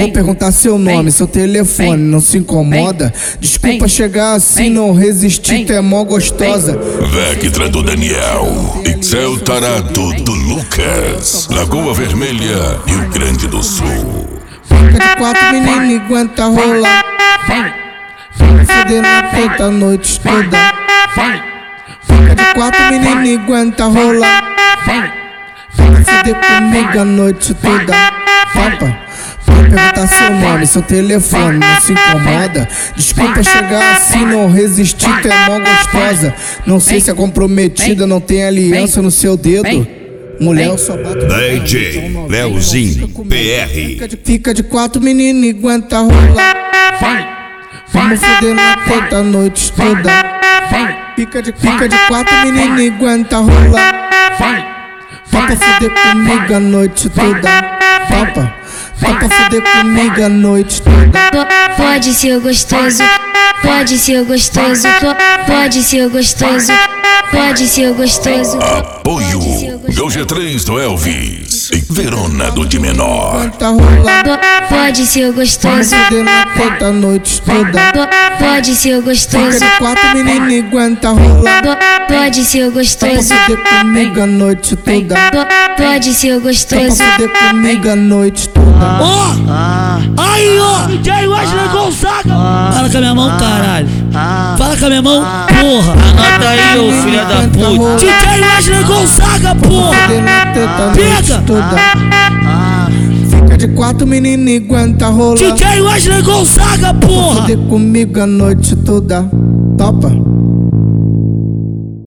Vou perguntar seu nome, seu telefone, não se incomoda? Desculpa chegar assim, não resisti, tu é mó gostosa. Vectra do Daniel, Ixel Tarado do Lucas, Lagoa Vermelha, Rio Grande do Sul. Fica de quatro, menino, aguenta rolar. Fudendo na teta a noite toda. Fica de quatro, menino, aguenta rolar. Fuder comigo a noite toda. Papa, vou perguntar seu nome, seu telefone, não se incomoda? Desculpa chegar assim, não resisti, tu é mó gostosa. Não sei se é comprometida, não tem aliança no seu dedo. Mulher, eu só bato DJ Leozinho PR. Fica de quatro, menino, aguenta rolar. Vamos fuder na teta a noite toda. Fica de quatro, menino, aguenta rolar. Vai pra fuder comigo a noite toda. Vai pra fuder comigo a noite toda. Pode ser gostoso, pode ser gostoso, pode ser gostoso, pode ser gostoso. Apoio do G3 do Elvis e Verona do de Menor. Aguenta rolar. Pode ser gostoso, Fuder na teta a noite toda. pode ser Fica gostoso, de quatro, menino, aguenta rolar. pode ser Vai pra gostoso, fuder comigo a noite toda. pode ser Vai pra gostoso. fuder comigo a noite toda. Aí, ó, DJ Wesley Gonzaga. Fala com a minha mão, caralho. Fala com a minha mão, porra. Anota aí, ô filha da puta. DJ Wesley Gonzaga, porra. Fuder na teta a Pega. noite toda. Fica de quatro, menino, aguenta rolar. DJ Wesley Gonzaga, porra. Fuder comigo a noite toda. Topa.